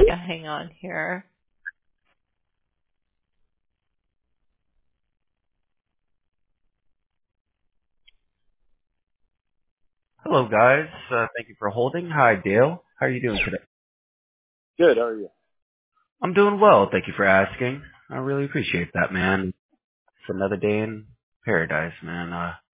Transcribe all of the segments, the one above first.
Yeah, hang on here. Hello, guys. Thank you for holding. Hi, Dale. How are you doing today? Good. How are you? I'm doing well. Thank you for asking. I really appreciate that, man. It's another day in paradise, man.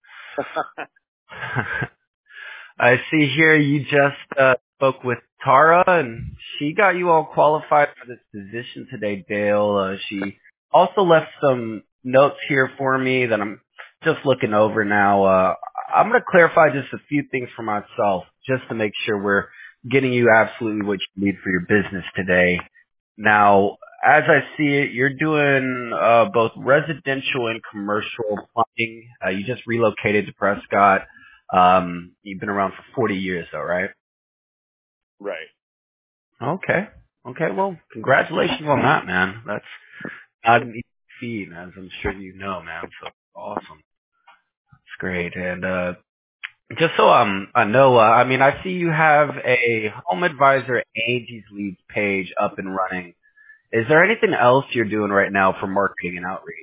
I see here you just spoke with Tara, and she got you all qualified for this position today, Dale. She also left some notes here for me that I'm just looking over now. I'm going to clarify just a few things for myself, just to make sure we're getting you absolutely what you need for your business today. Now, as I see it, you're doing both residential and commercial plumbing. You just relocated to Prescott. You've been around for 40 years though, right? Right. Okay. Okay, well, congratulations on that, man. That's not an easy feat, as I'm sure you know, man. So awesome. It's great. And just so I know, I mean, I see you have a Home Advisor Angie's Leads page up and running. Is there anything else you're doing right now for marketing and outreach?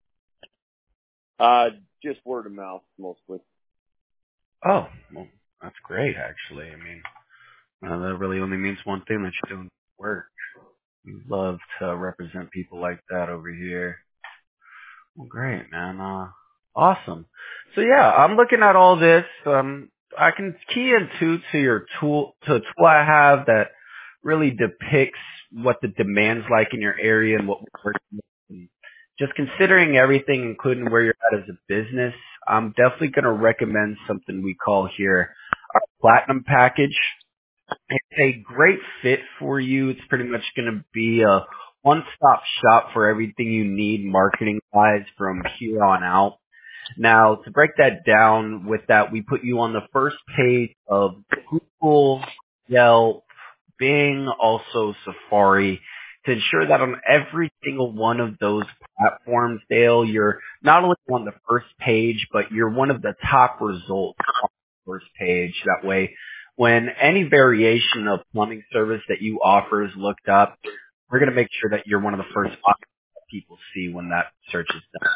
Just word of mouth mostly. Oh, well, that's great, actually. I mean, that really only means one thing, that you're doing work. We love to represent people like that over here. Well, great, man. Awesome. So yeah, I'm looking at all this. I can key into to your to a tool I have that really depicts what the demand's like in your area and what we're working with. And just considering everything, including where you're at as a business, I'm definitely going to recommend something we call here our Platinum Package. It's a great fit for you. It's pretty much going to be a one-stop shop for everything you need marketing-wise from here on out. Now, to break that down with that, we put you on the first page of Google, Yelp, Bing, also Safari, to ensure that on every single one of those platforms, Dale, you're not only on the first page, but you're one of the top results on the first page. That way, when any variation of plumbing service that you offer is looked up, we're going to make sure that you're one of the first options that people see when that search is done.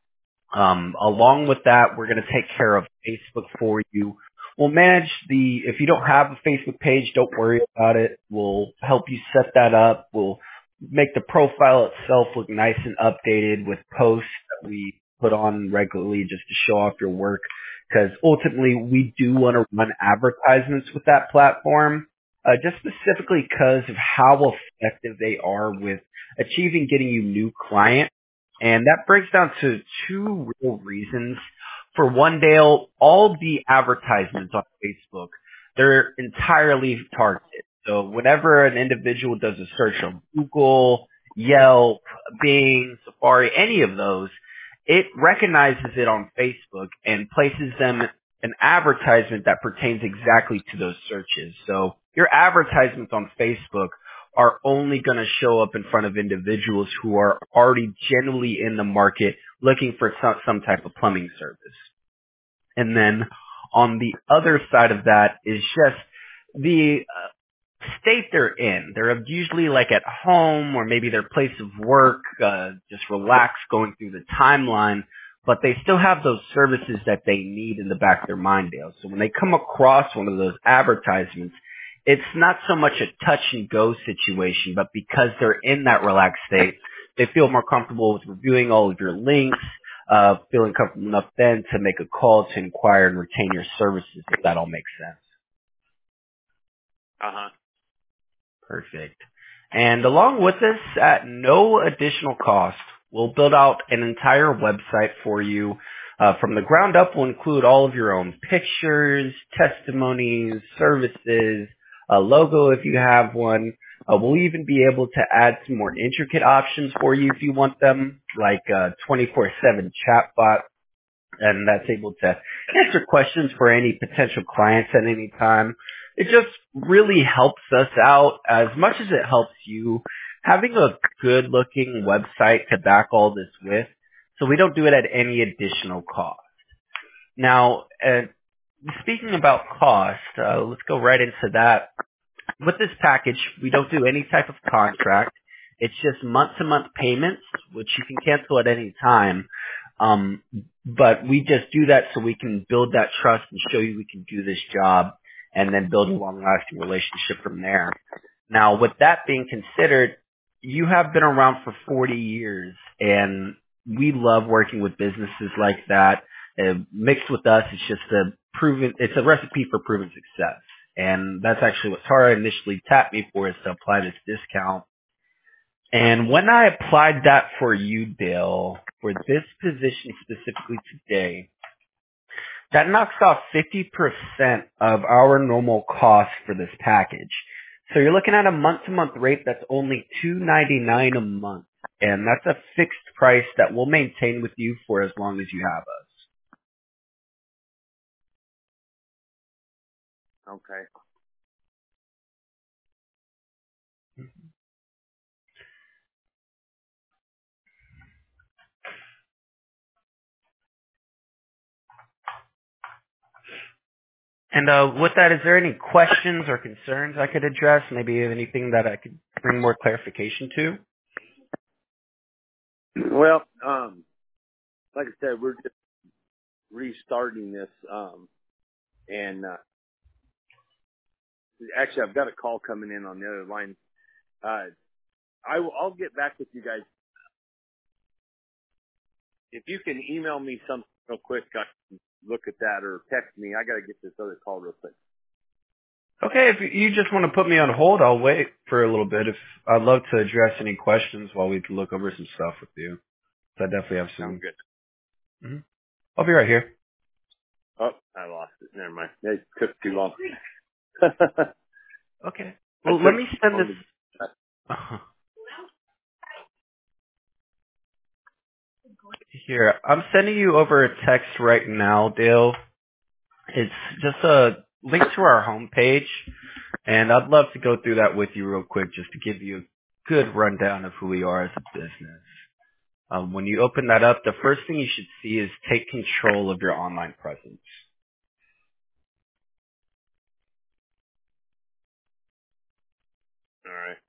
Along with that, we're going to take care of Facebook for you. We'll manage if you don't have a Facebook page, don't worry about it. We'll help you set that up. We'll make the profile itself look nice and updated with posts that we put on regularly just to show off your work. Because ultimately, we do want to run advertisements with that platform, just specifically because of how effective they are with achieving getting you new clients. And that breaks down to two real reasons. For one, Dale, all the advertisements on Facebook, they're entirely targeted. So whenever an individual does a search on Google, Yelp, Bing, Safari, any of those, it recognizes it on Facebook and places them an advertisement that pertains exactly to those searches. So your advertisements on Facebook are only going to show up in front of individuals who are already generally in the market looking for some type of plumbing service. And then on the other side of that is just the state they're in. They're usually like at home or maybe their place of work, just relax going through the timeline, but they still have those services that they need in the back of their mind, Dale. So when they come across one of those advertisements, it's not so much a touch and go situation, but because they're in that relaxed state, they feel more comfortable with reviewing all of your links, feeling comfortable enough then to make a call to inquire and retain your services, if that all makes sense. Uh-huh. Perfect. And along with this, at no additional cost, we'll build out an entire website for you. From the ground up, we'll include all of your own pictures, testimonies, services, a logo if you have one. We'll even be able to add some more intricate options for you if you want them, like a 24/7 chatbot, and that's able to answer questions for any potential clients at any time. It just really helps us out as much as it helps you having a good looking website to back all this with, so we don't do it at any additional cost. Now, speaking about cost, let's go right into that. with this package, we don't do any type of contract. It's just month-to-month payments, which you can cancel at any time. But we just do that so we can build that trust and show you we can do this job and then build a long-lasting relationship from there. Now, with that being considered, you have been around for 40 years, and we love working with businesses like that. Mixed with us, it's a recipe for proven success. And that's actually what Tara initially tapped me for, is to apply this discount. And when I applied that for you, Dale, for this position specifically today, that knocks off 50% of our normal cost for this package. So you're looking at a month-to-month rate that's only $299 a month. And that's a fixed price that we'll maintain with you for as long as you have us. Okay. And with that, is there any questions or concerns I could address? Maybe anything that I could bring more clarification to? Well, like I said, we're just restarting this, and actually, I've got a call coming in on the other line. I'll get back with you guys. If you can email me something real quick, I can look at that, or text me. I got to get this other call real quick. Okay, if you just want to put me on hold, I'll wait for a little bit. I'd love to address any questions while we can look over some stuff with you. I definitely have Sounds some. good. Mm-hmm. I'll be right here. Oh, I lost it. Never mind. It took too long. I Okay. Well, let took me too send long this. to. Here, I'm sending you over a text right now, Dale. It's just a link to our homepage, and I'd love to go through that with you real quick just to give you a good rundown of who we are as a business. When you open that up, the first thing you should see is take control of your online presence. All right.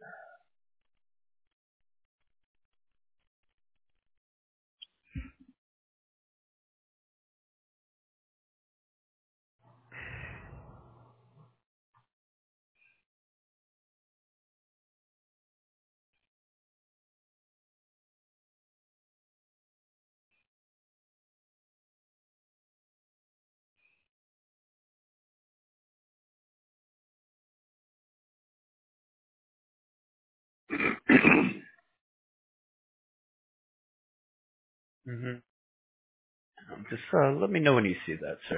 Mm-hmm. Just let me know when you see that, sir.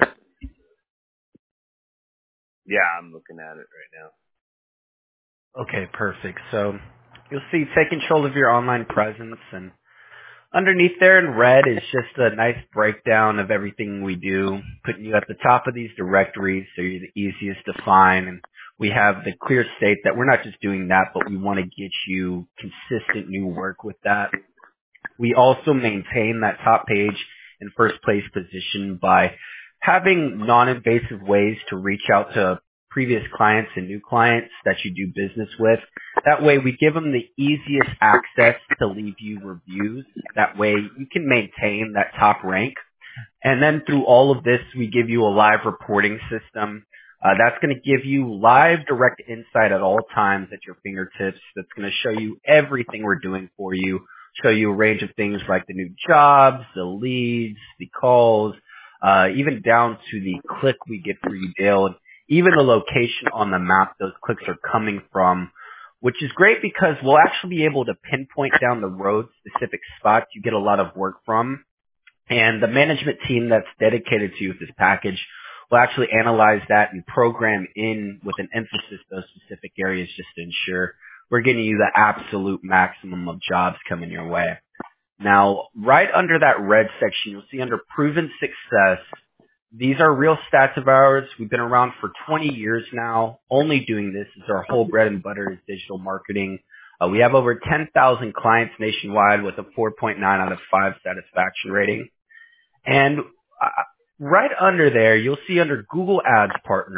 Yeah, I'm looking at it right now. Okay, perfect. So you'll see take control of your online presence, and underneath there in red is just a nice breakdown of everything we do, putting you at the top of these directories so you're the easiest to find. And we have the clear state that we're not just doing that, but we want to get you consistent new work with that. We also maintain that top page in first place position by having non-invasive ways to reach out to previous clients and new clients that you do business with. That way we give them the easiest access to leave you reviews. That way you can maintain that top rank. And then through all of this, we give you a live reporting system. That's going to give you live direct insight at all times at your fingertips. That's going to show you everything we're doing for you, show you a range of things like the new jobs, the leads, the calls, even down to the click we get for you, Dale, and even the location on the map those clicks are coming from, which is great because we'll actually be able to pinpoint down the road specific spots you get a lot of work from. And the management team that's dedicated to you with this package will actually analyze that and program in with an emphasis those specific areas just to ensure we're getting you the absolute maximum of jobs coming your way. Now, right under that red section, you'll see under proven success, these are real stats of ours. We've been around for 20 years now. Only doing this is our whole bread and butter is digital marketing. We have over 10,000 clients nationwide with a 4.9 out of 5 satisfaction rating. And right under there, you'll see under Google Ads Partner,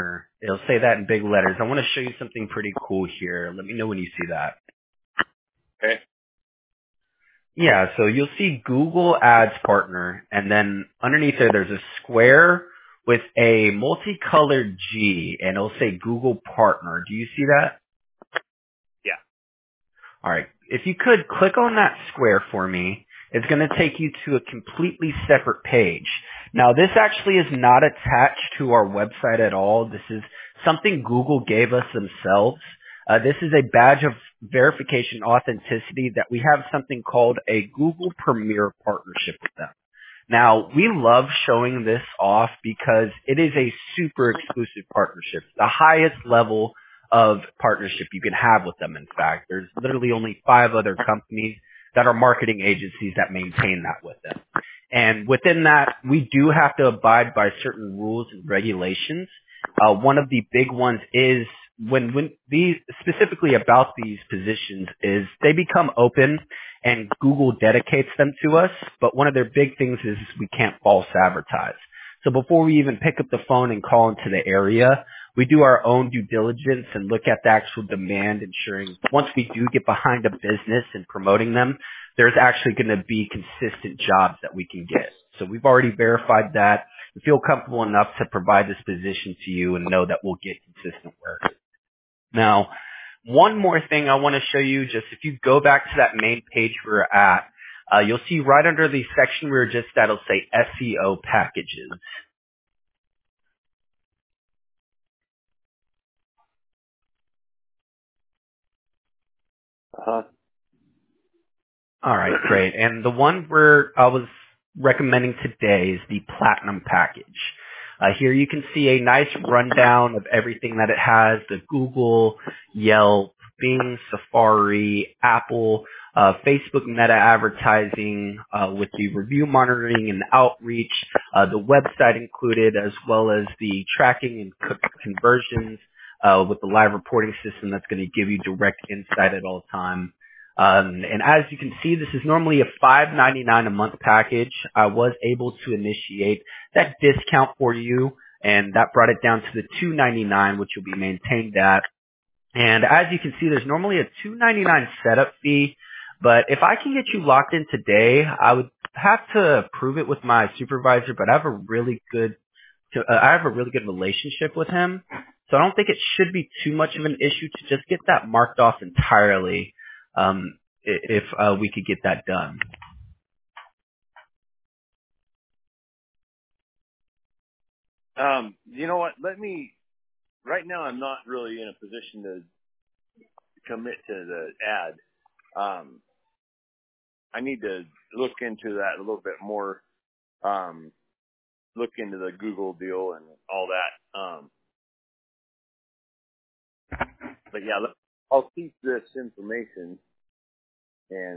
It'll say that in big letters. I want to show you something pretty cool here. Let me know when you see that. Okay. Yeah, so you'll see Google Ads Partner, and then underneath there's a square with a multicolored G, and it'll say Google Partner. Do you see that? Yeah. All right. If you could click on that square for me, it's going to take you to a completely separate page. Now, this actually is not attached to our website at all. This is something Google gave us themselves. This is a badge of verification authenticity that we have something called a Google Premier partnership with them. Now, we love showing this off because it is a super exclusive partnership, the highest level of partnership you can have with them. In fact, there's literally only 5 other companies that are marketing agencies that maintain that with them. And within that, we do have to abide by certain rules and regulations. One of the big ones is when these, specifically about these positions, is they become open and Google dedicates them to us. But one of their big things is we can't false advertise. So before we even pick up the phone and call into the area, we do our own due diligence and look at the actual demand, ensuring once we do get behind a business and promoting them, there's actually going to be consistent jobs that we can get. So we've already verified that. We feel comfortable enough to provide this position to you and know that we'll get consistent work. Now, one more thing I want to show you, just if you go back to that main page we're at, you'll see right under the section we were just at, it'll say SEO packages. Uh-huh. All right, great. And the one where I was recommending today is the Platinum package. Here you can see a nice rundown of everything that it has, the Google, Yelp, Bing, Safari, Apple, Facebook meta advertising, with the review monitoring and outreach, the website included, as well as the tracking and conversions, with the live reporting system that's going to give you direct insight at all time. And as you can see, this is normally a $5.99 a month package. I was able to initiate that discount for you, and that brought it down to the $2.99, which will be maintained at. And as you can see, there's normally a $2.99 setup fee, but if I can get you locked in today, I would have to approve it with my supervisor, but I have a really good relationship with him, so I don't think it should be too much of an issue to just get that marked off entirely. If we could get that done. You know what? Right now I'm not really in a position to commit to the ad. I need to look into that a little bit more. Look into the Google deal and all that. But yeah, I'll keep this information. And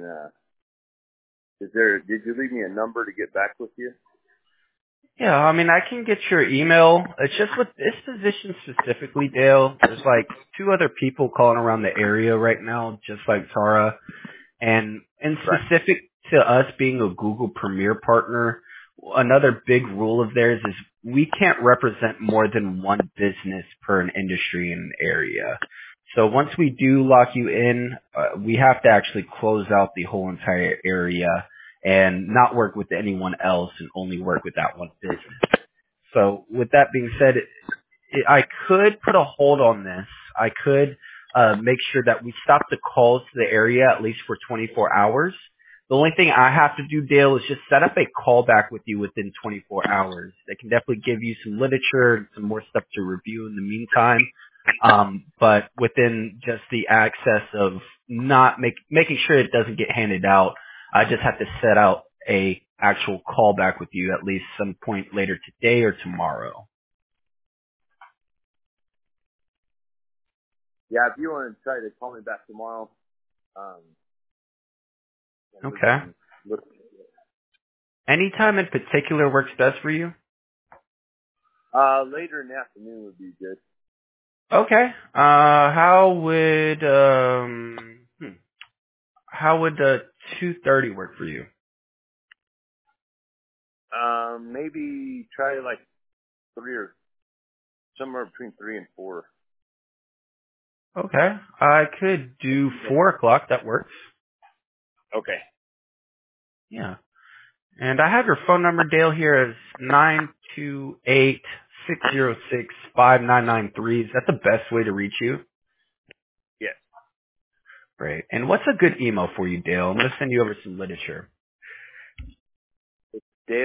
did you leave me a number to get back with you? Yeah, I mean, I can get your email. It's just with this position specifically, Dale, there's like 2 other people calling around the area right now, just like Tara. And in Right. specific to us being a Google Premier partner, another big rule of theirs is we can't represent more than one business per an industry in an area. So once we do lock you in, we have to actually close out the whole entire area and not work with anyone else and only work with that one business. So with that being said, I could put a hold on this. I could make sure that we stop the calls to the area at least for 24 hours. The only thing I have to do, Dale, is just set up a callback with you within 24 hours. They can definitely give you some literature and some more stuff to review in the meantime. But within just the access of not making sure it doesn't get handed out, I just have to set out a actual callback with you at least some point later today or tomorrow. Yeah, if you want to try to call me back tomorrow, and we Okay. can look. Any time in particular works best for you? Later in the afternoon would be good. Okay. How would 2:30 work for you? Maybe try like 3 somewhere between 3 and 4. Okay. I could do 4 o'clock. That works. Okay. Yeah. And I have your phone number, Dale, here as 928-606-5993. Is that the best way to reach you? Yes. Great. And what's a good email for you, Dale? I'm going to send you over some literature. It's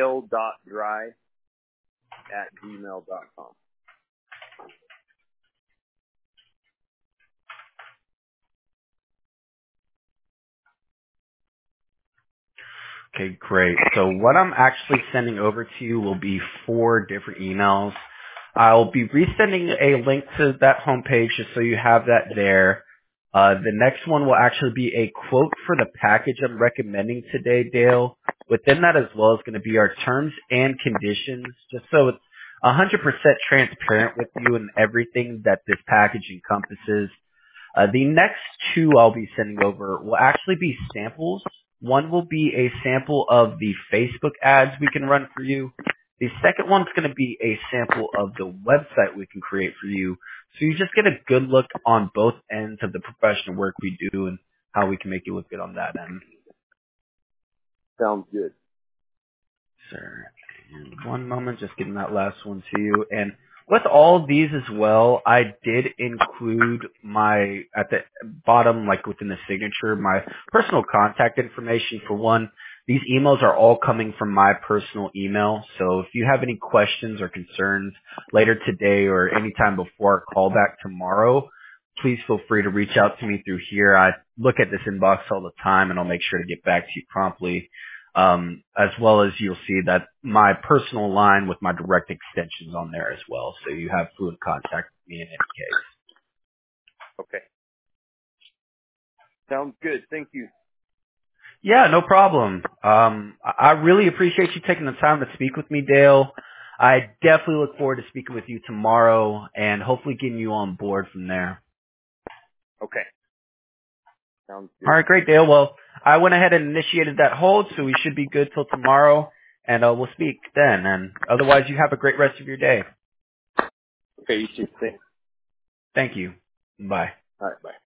dale.dry@gmail.com. Okay, great. So what I'm actually sending over to you will be 4 different emails. I'll be resending a link to that homepage just so you have that there. The next one will actually be a quote for the package I'm recommending today, Dale. Within that as well is going to be our terms and conditions, just so it's 100% transparent with you and everything that this package encompasses. The next 2 I'll be sending over will actually be samples. One will be a sample of the Facebook ads we can run for you. The second one's going to be a sample of the website we can create for you. So you just get a good look on both ends of the professional work we do and how we can make you look good on that end. Sounds good. Sir, and one moment, just getting that last one to you. And with all of these as well, I did include my, at the bottom, like within the signature, my personal contact information for one. These emails are all coming from my personal email. So if you have any questions or concerns later today or anytime before our call back tomorrow, please feel free to reach out to me through here. I look at this inbox all the time and I'll make sure to get back to you promptly. As well as you'll see that my personal line with my direct extensions on there as well. So you have fluid contact with me in any case. Okay. Sounds good. Thank you. Yeah, no problem. I really appreciate you taking the time to speak with me, Dale. I definitely look forward to speaking with you tomorrow and hopefully getting you on board from there. Okay. Sounds All good. right, great, Dale. Well, I went ahead and initiated that hold, so we should be good till tomorrow, and we'll speak then. And otherwise, you have a great rest of your day. Okay, you too. Thanks. Thank you. Bye. All right. Bye.